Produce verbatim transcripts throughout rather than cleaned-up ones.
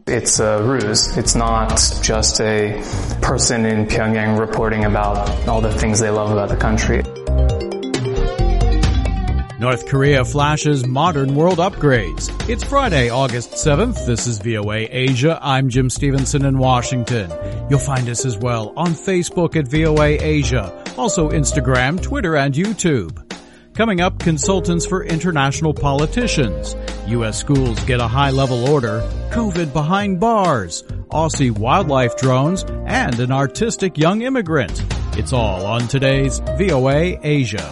It's a ruse. It's not just a person in Pyongyang reporting about all the things they love about the country. North Korea flashes modern world upgrades. It's Friday, August seventh. This is V O A Asia. I'm Jim Stevenson in Washington. You'll find us as well on Facebook at V O A Asia, also Instagram, Twitter, and YouTube. Coming up, consultants for international politicians. U S schools get a high-level order, COVID behind bars, Aussie wildlife drones, and an artistic young immigrant. It's all on today's V O A Asia.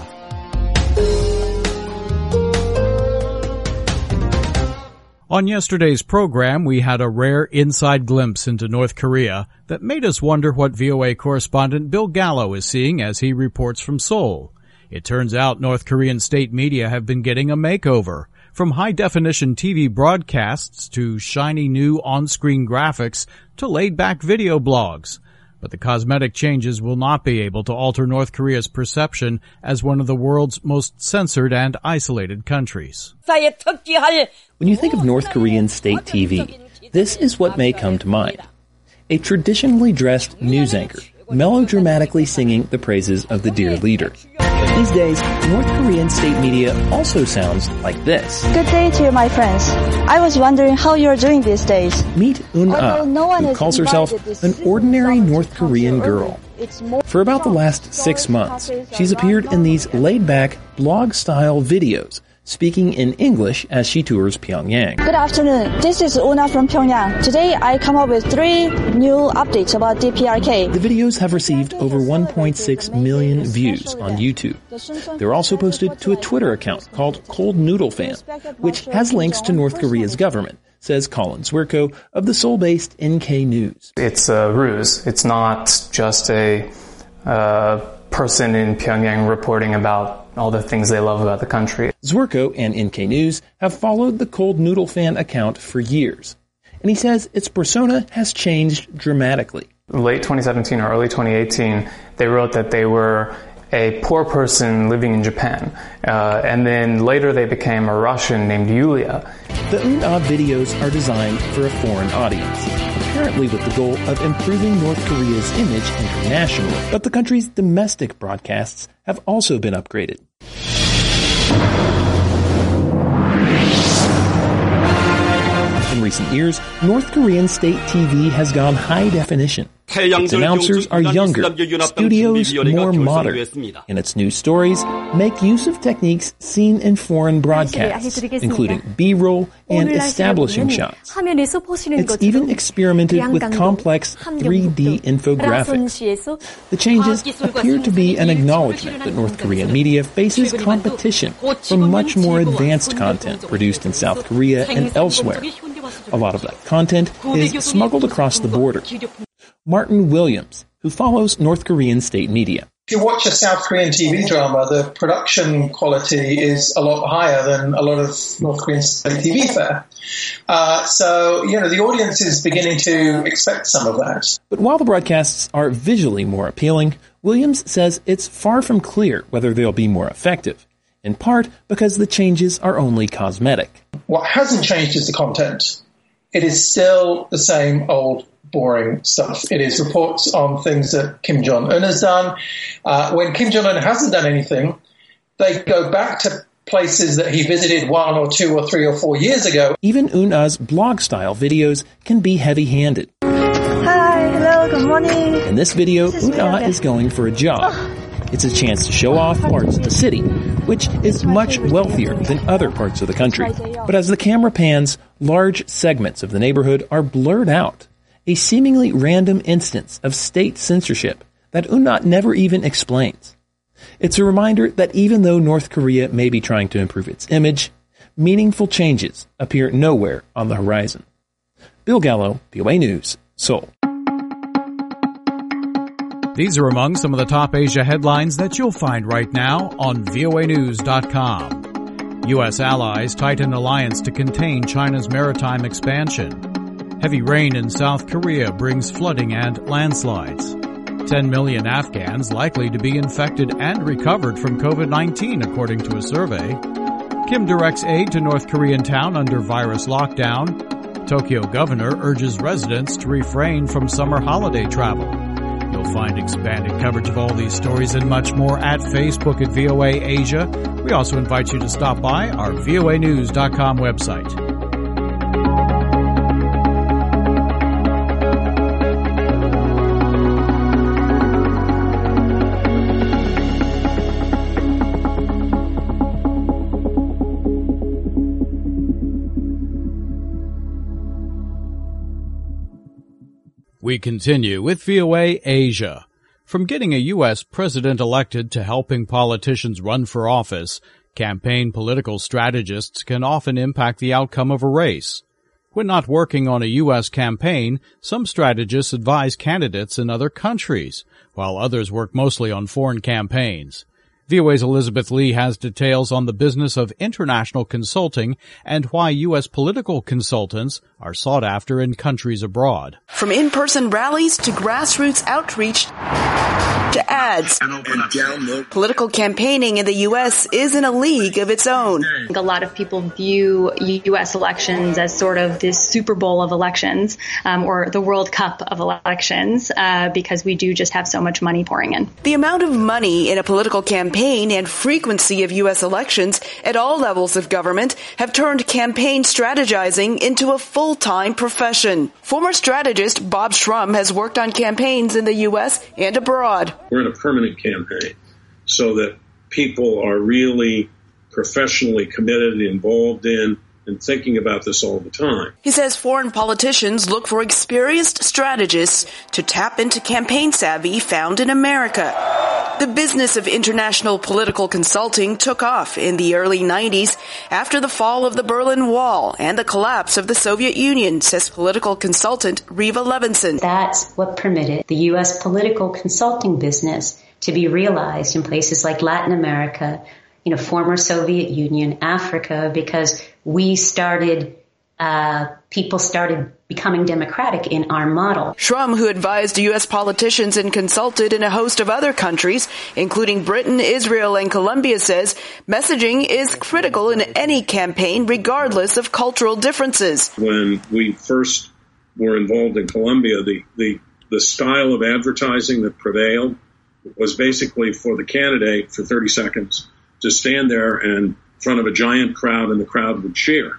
On yesterday's program, we had a rare inside glimpse into North Korea that made us wonder what V O A correspondent Bill Gallo is seeing as he reports from Seoul. It turns out North Korean state media have been getting a makeover, from high-definition T V broadcasts to shiny new on-screen graphics to laid-back video blogs. But the cosmetic changes will not be able to alter North Korea's perception as one of the world's most censored and isolated countries. When you think of North Korean state T V, this is what may come to mind. A traditionally dressed news anchor, melodramatically singing the praises of the dear leader. But these days, North Korean state media also sounds like this. Good day to you, my friends. I was wondering how you're doing these days. Meet Eun-ah, no who calls herself an ordinary North Korean girl. For about the last six months, she's appeared in these laid-back, blog-style videos, speaking in English as she tours Pyongyang. Good afternoon. This is Una from Pyongyang. Today I come up with three new updates about D P R K. The videos have received over one point six million views on YouTube. They're also posted to a Twitter account called Cold Noodle Fan, which has links to North Korea's government, says Colin Zwierko of the Seoul-based N K News. It's a ruse. It's not just a uh, person in Pyongyang reporting about all the things they love about the country. Zwierko and N K News have followed the Cold Noodle Fan account for years, and he says its persona has changed dramatically. Late twenty seventeen or early twenty eighteen, they wrote that they were a poor person living in Japan, uh, and then later they became a Russian named Yulia. The Eun-ah videos are designed for a foreign audience, apparently with the goal of improving North Korea's image internationally. But the country's domestic broadcasts have also been upgraded. In recent years, North Korean state T V has gone high definition. Its announcers are younger, studios more modern, and its news stories make use of techniques seen in foreign broadcasts, including B-roll and establishing shots. It's even experimented with complex three D infographics. The changes appear to be an acknowledgement that North Korean media faces competition from much more advanced content produced in South Korea and elsewhere. A lot of that content is smuggled across the border. Martin Williams, who follows North Korean state media. If you watch a South Korean T V drama, the production quality is a lot higher than a lot of North Korean state T V fare. Uh, so, you know, the audience is beginning to expect some of that. But while the broadcasts are visually more appealing, Williams says it's far from clear whether they'll be more effective, in part because the changes are only cosmetic. What hasn't changed is the content. It is still the same old boring stuff. It is reports on things that Kim Jong-un has done. Uh, when Kim Jong-un hasn't done anything, they go back to places that he visited one or two or three or four years ago. Even Eun-ah's blog-style videos can be heavy-handed. Hi, hello, good morning. In this video, Eun-ah is going for a jog. It's a chance to show off parts of the city, which is much wealthier than other parts of the country. But as the camera pans, large segments of the neighborhood are blurred out. A seemingly random instance of state censorship that Eun-ah never even explains. It's a reminder that even though North Korea may be trying to improve its image, meaningful changes appear nowhere on the horizon. Bill Gallo, V O A News, Seoul. These are among some of the top Asia headlines that you'll find right now on V O A news dot com. U S allies tighten alliance to contain China's maritime expansion. Heavy rain in South Korea brings flooding and landslides. ten million Afghans likely to be infected and recovered from COVID nineteen, according to a survey. Kim directs aid to North Korean town under virus lockdown. Tokyo governor urges residents to refrain from summer holiday travel. You'll find expanded coverage of all these stories and much more at Facebook at V O A Asia. We also invite you to stop by our V O A news dot com website. We continue with V O A Asia. From getting a U S president elected to helping politicians run for office, campaign political strategists can often impact the outcome of a race. When not working on a U S campaign, some strategists advise candidates in other countries, while others work mostly on foreign campaigns. V O A's Elizabeth Lee has details on the business of international consulting and why U S political consultants are sought after in countries abroad. From in-person rallies to grassroots outreach to ads, political campaigning in the U S is in a league of its own. I think a lot of people view U S elections as sort of this Super Bowl of elections, um, or the World Cup of elections, uh, because we do just have so much money pouring in. The amount of money in a political campaign and frequency of U S elections at all levels of government have turned campaign strategizing into a full-time profession. Former strategist Bob Shrum has worked on campaigns in the U S and abroad. We're in a permanent campaign so that people are really professionally committed, involved in, and thinking about this all the time. He says foreign politicians look for experienced strategists to tap into campaign savvy found in America. The business of international political consulting took off in the early nineties after the fall of the Berlin Wall and the collapse of the Soviet Union, says political consultant Riva Levinson. That's what permitted the U S political consulting business to be realized in places like Latin America, you know, former Soviet Union, Africa, because we started, uh, people started becoming democratic in our model. Shrum, who advised U S politicians and consulted in a host of other countries, including Britain, Israel, and Colombia, says messaging is critical in any campaign, regardless of cultural differences. When we first were involved in Colombia, the, the, the style of advertising that prevailed was basically for the candidate for thirty seconds to stand there in front of a giant crowd and the crowd would cheer.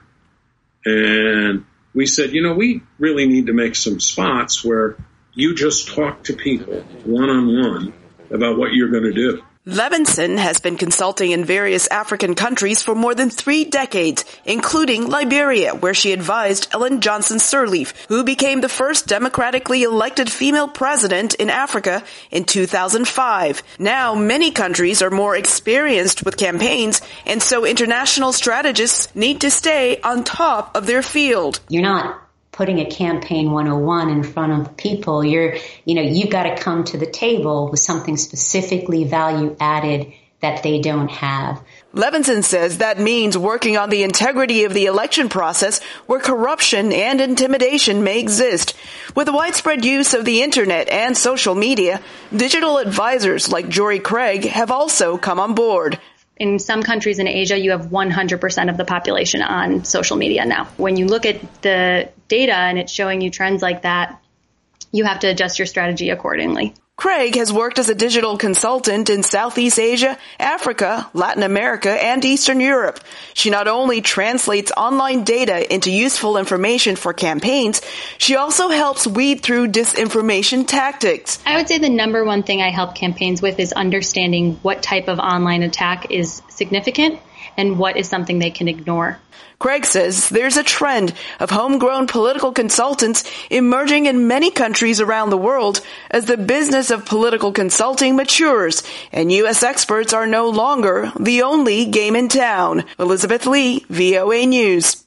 And we said, you know, we really need to make some spots where you just talk to people one-on-one about what you're going to do. Levinson has been consulting in various African countries for more than three decades, including Liberia, where she advised Ellen Johnson Sirleaf, who became the first democratically elected female president in Africa in two thousand five. Now, many countries are more experienced with campaigns, and so international strategists need to stay on top of their field. You're not putting a campaign one oh one in front of people. You're, you know, you've got to come to the table with something specifically value added that they don't have. Levinson says that means working on the integrity of the election process where corruption and intimidation may exist. With the widespread use of the internet and social media, digital advisors like Jory Craig have also come on board. In some countries in Asia, you have one hundred percent of the population on social media now. When you look at the data and it's showing you trends like that, you have to adjust your strategy accordingly. Craig has worked as a digital consultant in Southeast Asia, Africa, Latin America, and Eastern Europe. She not only translates online data into useful information for campaigns, she also helps weed through disinformation tactics. I would say the number one thing I help campaigns with is understanding what type of online attack is significant and what is something they can ignore. Craig says there's a trend of homegrown political consultants emerging in many countries around the world as the business of political consulting matures and U S experts are no longer the only game in town. Elizabeth Lee, V O A News.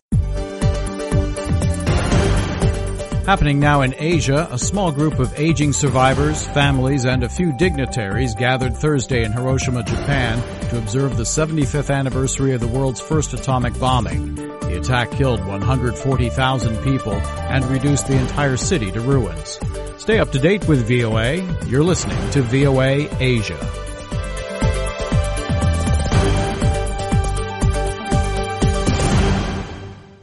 Happening now in Asia, a small group of aging survivors, families, and a few dignitaries gathered Thursday in Hiroshima, Japan, to observe the seventy-fifth anniversary of the world's first atomic bombing. The attack killed one hundred forty thousand people and reduced the entire city to ruins. Stay up to date with V O A. You're listening to V O A Asia.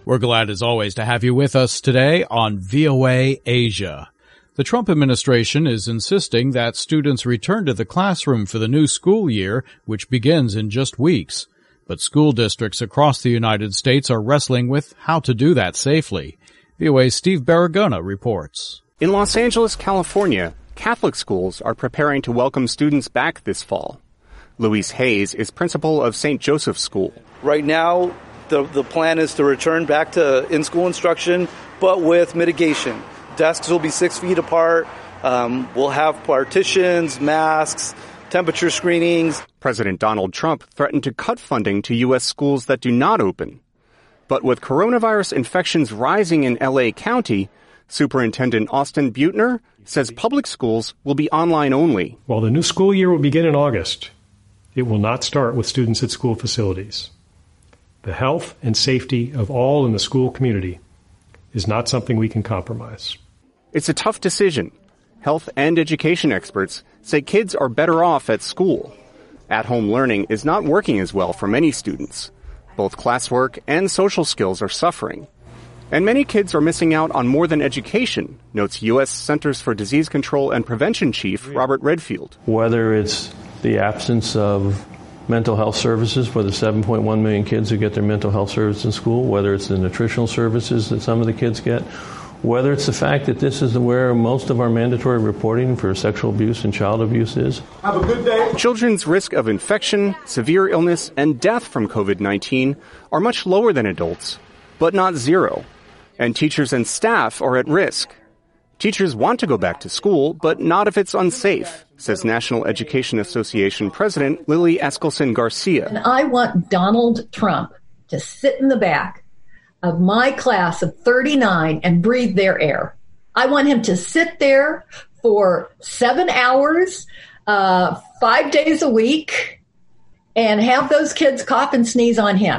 We're glad as always to have you with us today on V O A Asia. The Trump administration is insisting that students return to the classroom for the new school year, which begins in just weeks. But school districts across the United States are wrestling with how to do that safely. V O A's Steve Baragona reports. In Los Angeles, California, Catholic schools are preparing to welcome students back this fall. Luis Hayes is principal of Saint Joseph's School. Right now, the, the plan is to return back to in-school instruction, but with mitigation. Desks will be six feet apart. Um, we'll have partitions, masks, temperature screenings. President Donald Trump threatened to cut funding to U S schools that do not open. But with coronavirus infections rising in L A County, Superintendent Austin Butner says public schools will be online only. While the new school year will begin in August, it will not start with students at school facilities. The health and safety of all in the school community is not something we can compromise. It's a tough decision. Health and education experts say kids are better off at school. At-home learning is not working as well for many students. Both classwork and social skills are suffering. And many kids are missing out on more than education, notes U S Centers for Disease Control and Prevention Chief Robert Redfield. Whether it's the absence of mental health services for the seven point one million kids who get their mental health services in school, whether it's the nutritional services that some of the kids get, whether it's the fact that this is where most of our mandatory reporting for sexual abuse and child abuse is. Have a good day. Children's risk of infection, severe illness, and death from COVID nineteen are much lower than adults, but not zero. And teachers and staff are at risk. Teachers want to go back to school, but not if it's unsafe, says National Education Association President Lily Eskelsen Garcia. And I want Donald Trump to sit in the back of my class of thirty-nine and breathe their air. I want him to sit there for seven hours, uh, five days a week, and have those kids cough and sneeze on him.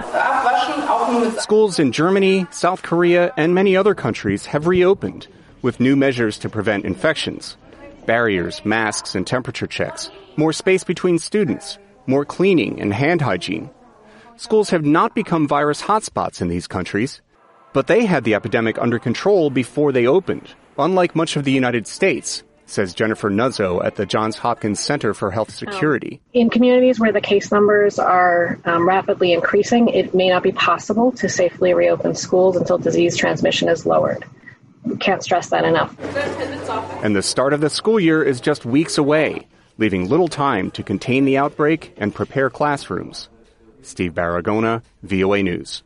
Schools in Germany, South Korea, and many other countries have reopened with new measures to prevent infections. Barriers, masks, and temperature checks, more space between students, more cleaning and hand hygiene. Schools have not become virus hotspots in these countries, but they had the epidemic under control before they opened, unlike much of the United States, says Jennifer Nuzzo at the Johns Hopkins Center for Health Security. Um, in communities where the case numbers are um, rapidly increasing, it may not be possible to safely reopen schools until disease transmission is lowered. We can't stress that enough. And the start of the school year is just weeks away, leaving little time to contain the outbreak and prepare classrooms. Steve Baragona, V O A News.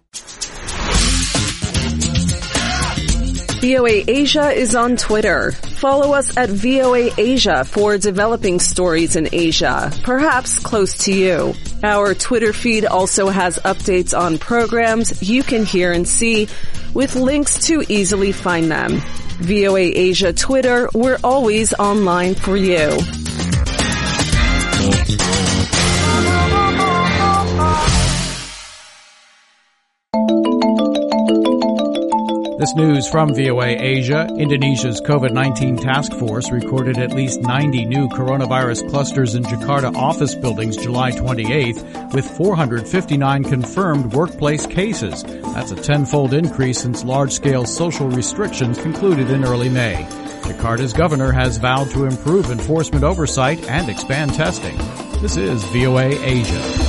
V O A Asia is on Twitter. Follow us at V O A Asia for developing stories in Asia, perhaps close to you. Our Twitter feed also has updates on programs you can hear and see, with links to easily find them. V O A Asia Twitter, we're always online for you. This news from V O A Asia. Indonesia's COVID nineteen task force recorded at least ninety new coronavirus clusters in Jakarta office buildings July twenty-eighth, with four hundred fifty-nine confirmed workplace cases. That's a tenfold increase since large-scale social restrictions concluded in early May. Jakarta's governor has vowed to improve enforcement oversight and expand testing. This is V O A Asia.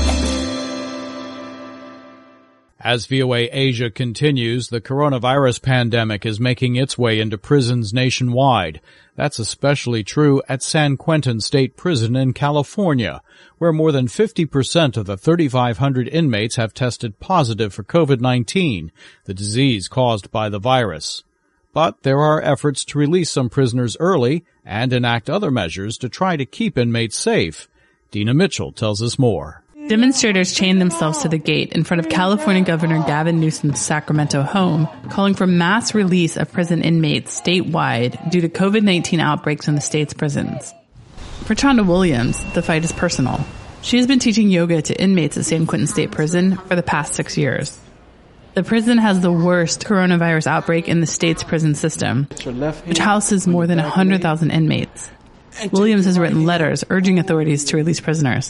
As V O A Asia continues, the coronavirus pandemic is making its way into prisons nationwide. That's especially true at San Quentin State Prison in California, where more than fifty percent of the thirty-five hundred inmates have tested positive for COVID nineteen, the disease caused by the virus. But there are efforts to release some prisoners early and enact other measures to try to keep inmates safe. Dina Mitchell tells us more. Demonstrators chained themselves to the gate in front of California Governor Gavin Newsom's Sacramento home, calling for mass release of prison inmates statewide due to COVID nineteen outbreaks in the state's prisons. For Chanda Williams, the fight is personal. She has been teaching yoga to inmates at San Quentin State Prison for the past six years. The prison has the worst coronavirus outbreak in the state's prison system, which houses more than one hundred thousand inmates. Williams has written letters urging authorities to release prisoners.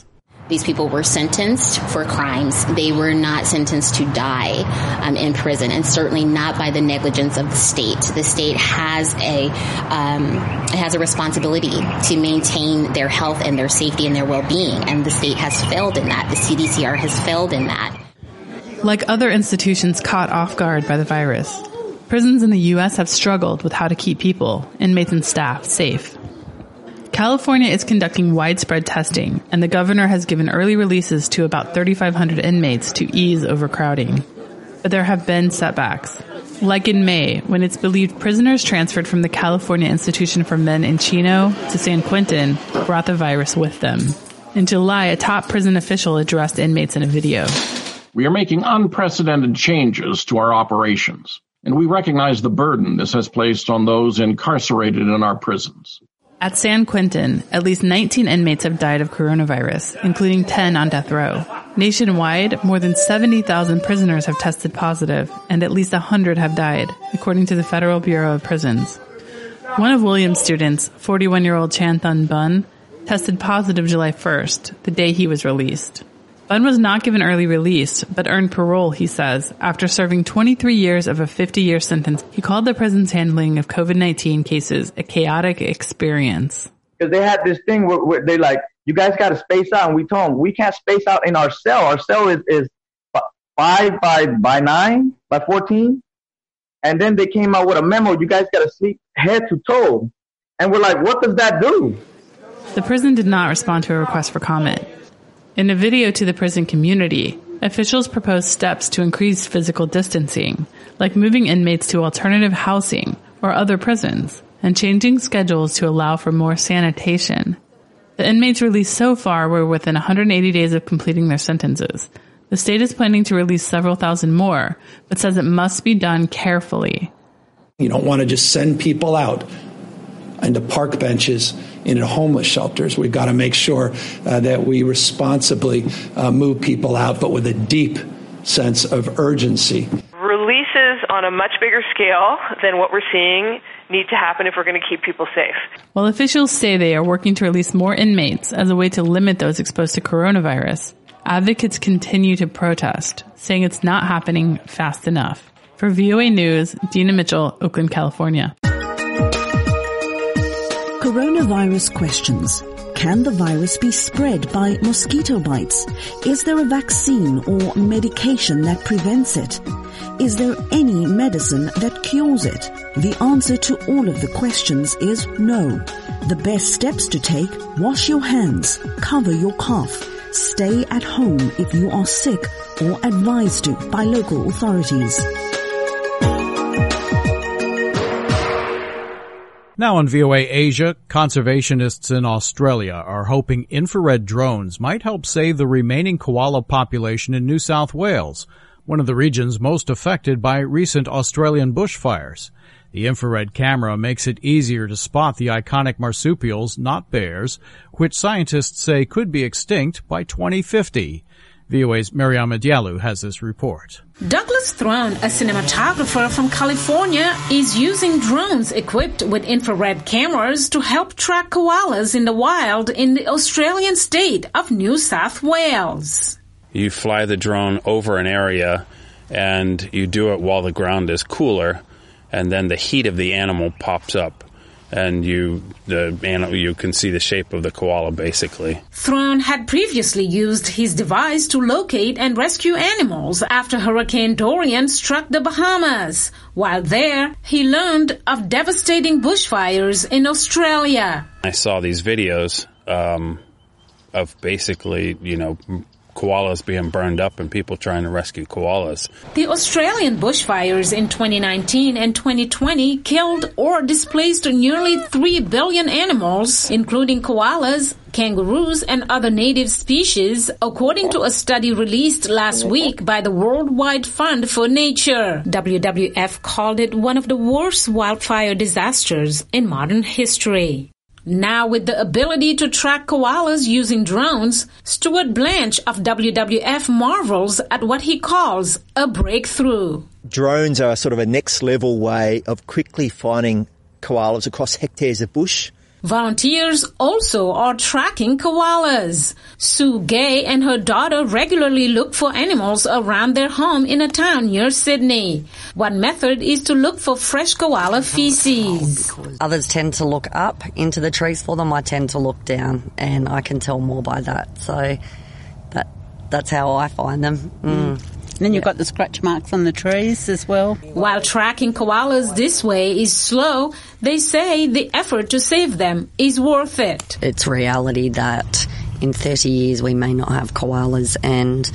These people were sentenced for crimes. They were not sentenced to die um, in prison, and certainly not by the negligence of the state. The state has a um, has a responsibility to maintain their health and their safety and their well-being, and the state has failed in that. The C D C R has failed in that. Like other institutions caught off guard by the virus, prisons in the U S have struggled with how to keep people, inmates and staff, safe. California is conducting widespread testing, and the governor has given early releases to about thirty-five hundred inmates to ease overcrowding. But there have been setbacks. Like in May, when it's believed prisoners transferred from the California Institution for Men in Chino to San Quentin brought the virus with them. In July, a top prison official addressed inmates in a video. We are making unprecedented changes to our operations, and we recognize the burden this has placed on those incarcerated in our prisons. At San Quentin, at least nineteen inmates have died of coronavirus, including ten on death row. Nationwide, more than seventy thousand prisoners have tested positive, and at least one hundred have died, according to the Federal Bureau of Prisons. One of Williams' students, forty-one-year-old Chan Thun Bun, tested positive July first, the day he was released. Bun was not given early release, but earned parole, he says, after serving twenty-three years of a fifty-year sentence. He called the prison's handling of COVID nineteen cases a chaotic experience. Because they had this thing where, where they like, you guys got to space out, and we told them, we can't space out in our cell. Our cell is, is five by, by nine, by fourteen. And then they came out with a memo, you guys got to sleep head to toe. And we're like, what does that do? The prison did not respond to a request for comment. In a video to the prison community, officials proposed steps to increase physical distancing, like moving inmates to alternative housing or other prisons, and changing schedules to allow for more sanitation. The inmates released so far were within one hundred eighty days of completing their sentences. The state is planning to release several thousand more, but says it must be done carefully. You don't want to just send people out into park benches, into homeless shelters. We've got to make sure uh, that we responsibly uh, move people out, but with a deep sense of urgency. Releases on a much bigger scale than what we're seeing need to happen if we're going to keep people safe. While officials say they are working to release more inmates as a way to limit those exposed to coronavirus, advocates continue to protest, saying it's not happening fast enough. For V O A News, Dina Mitchell, Oakland, California. Coronavirus questions. Can the virus be spread by mosquito bites? Is there a vaccine or medication that prevents it? Is there any medicine that cures it? The answer to all of the questions is no. The best steps to take: wash your hands, cover your cough, stay at home if you are sick or advised to by local authorities. Now on V O A Asia, conservationists in Australia are hoping infrared drones might help save the remaining koala population in New South Wales, one of the regions most affected by recent Australian bushfires. The infrared camera makes it easier to spot the iconic marsupials, not bears, which scientists say could be extinct by twenty fifty. V O A's Mariama Diallo has this report. Douglas Throne, a cinematographer from California, is using drones equipped with infrared cameras to help track koalas in the wild in the Australian state of New South Wales. You fly the drone over an area, and you do it while the ground is cooler, and then the heat of the animal pops up. And you the animal, you can see the shape of the koala, basically. Throne had previously used his device to locate and rescue animals after Hurricane Dorian struck the Bahamas. While there, he learned of devastating bushfires in Australia. I saw these videos um, of basically, you know, koalas being burned up and people trying to rescue koalas. The Australian bushfires in twenty nineteen and twenty twenty killed or displaced nearly three billion animals, including koalas, kangaroos, and other native species, according to a study released last week by the Worldwide Fund for Nature. W W F called it one of the worst wildfire disasters in modern history. Now, with the ability to track koalas using drones, Stuart Blanche of W W F marvels at what he calls a breakthrough. Drones are sort of a next level way of quickly finding koalas across hectares of bush Volunteers also are tracking koalas. Sue Gay and her daughter regularly look for animals around their home in a town near Sydney. One method is to look for fresh koala feces. Others tend to look up into the trees for them. I tend to look down, and I can tell more by that. So that that's how I find them. Mm. And then you've got the scratch marks on the trees as well. While tracking koalas this way is slow, they say the effort to save them is worth it. It's reality that in thirty years we may not have koalas, and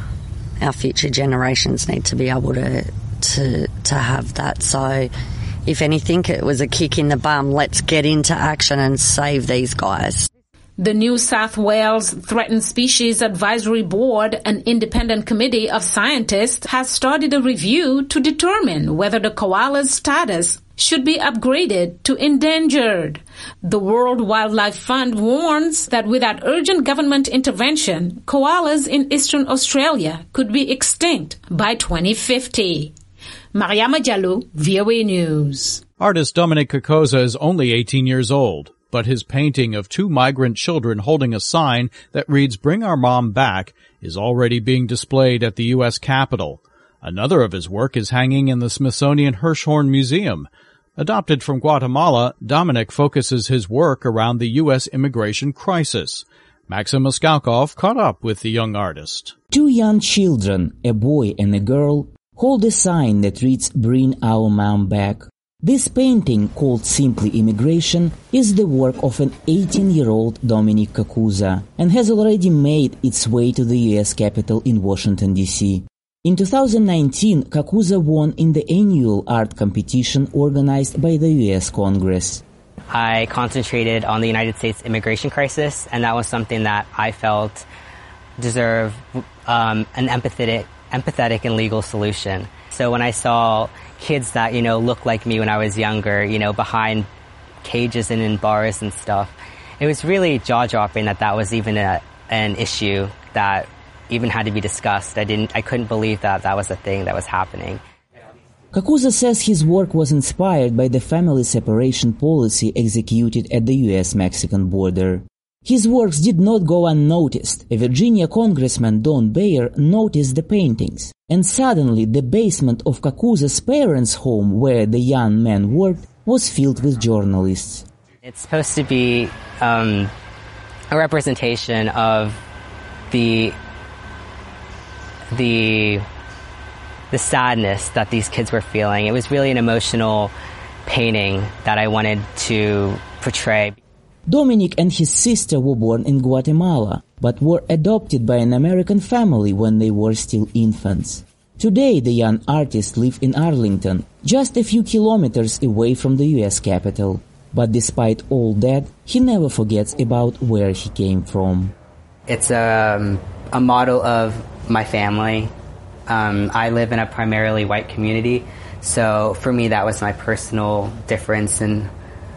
our future generations need to be able to to to have that. So if anything, it was a kick in the bum. Let's get into action and save these guys. The New South Wales Threatened Species Advisory Board, an independent committee of scientists, has started a review to determine whether the koala's status should be upgraded to endangered. The World Wildlife Fund warns that without urgent government intervention, koalas in eastern Australia could be extinct by twenty fifty. Mariama Jalou, V O A News. Artist Dominic Kakoza is only eighteen years old, but his painting of two migrant children holding a sign that reads "Bring Our Mom Back" is already being displayed at the U S Capitol. Another of his work is hanging in the Smithsonian Hirshhorn Museum. Adopted from Guatemala, Dominic focuses his work around the U S immigration crisis. Maxim Moskalkov caught up with the young artist. Two young children, a boy and a girl, hold a sign that reads "Bring Our Mom Back." This painting, called simply Immigration, is the work of an eighteen-year-old Dominic Kakuza and has already made its way to the U S Capitol in Washington, D C In two thousand nineteen, Kakuza won in the annual art competition organized by the U S Congress. I concentrated on the United States immigration crisis, and that was something that I felt deserved um, an empathetic, empathetic and legal solution. So when I saw kids that, you know, looked like me when I was younger, you know, behind cages and in bars and stuff, it was really jaw-dropping that that was even a, an issue that even had to be discussed. I didn't, I couldn't believe that that was a thing that was happening. Kakuza says his work was inspired by the family separation policy executed at the U S-Mexican border. His works did not go unnoticed. A Virginia congressman, Don Bayer, noticed the paintings, and suddenly the basement of Kakuza's parents' home where the young man worked was filled with journalists. It's supposed to be um, a representation of the the the sadness that these kids were feeling. It was really an emotional painting that I wanted to portray. Dominic and his sister were born in Guatemala, but were adopted by an American family when they were still infants. Today, the young artist lives in Arlington, just a few kilometers away from the U S Capitol. But despite all that, he never forgets about where he came from. It's a, a model of my family. Um, I live in a primarily white community, so for me that was my personal difference. And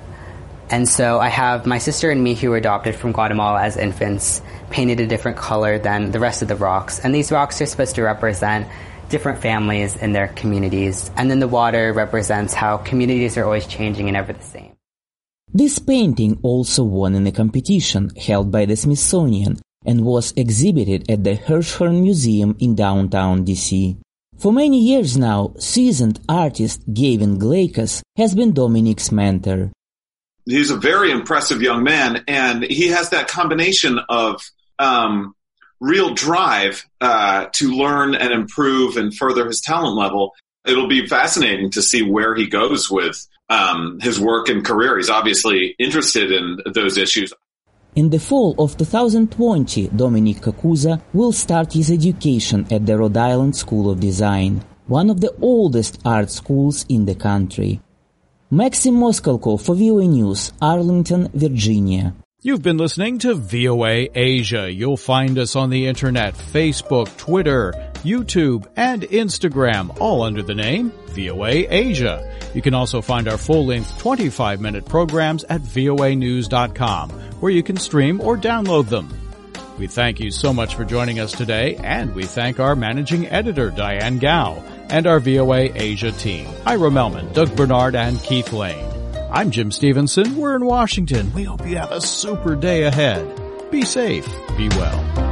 and so I have my sister and me, who were adopted from Guatemala as infants, painted a different color than the rest of the rocks. And these rocks are supposed to represent different families in their communities. And then the water represents how communities are always changing and never the same. This painting also won in a competition held by the Smithsonian and was exhibited at the Hirshhorn Museum in downtown D C For many years now, seasoned artist Gavin Glaikas has been Dominic's mentor. He's a very impressive young man, and he has that combination of um, real drive uh, to learn and improve and further his talent level. It'll be fascinating to see where he goes with um, his work and career. He's obviously interested in those issues. In the fall of two thousand twenty, Dominic Kakuza will start his education at the Rhode Island School of Design, one of the oldest art schools in the country. Maxim Moskalkov for V O A News, Arlington, Virginia. You've been listening to V O A Asia. You'll find us on the internet, Facebook, Twitter, YouTube, and Instagram, all under the name V O A Asia. You can also find our full-length twenty-five minute programs at V O A news dot com, where you can stream or download them. We thank you so much for joining us today, and we thank our managing editor, Diane Gao, and our V O A Asia team, Ira Melman, Doug Bernard, and Keith Lane. I'm Jim Stevenson. We're in Washington. We hope you have a super day ahead. Be safe. Be well.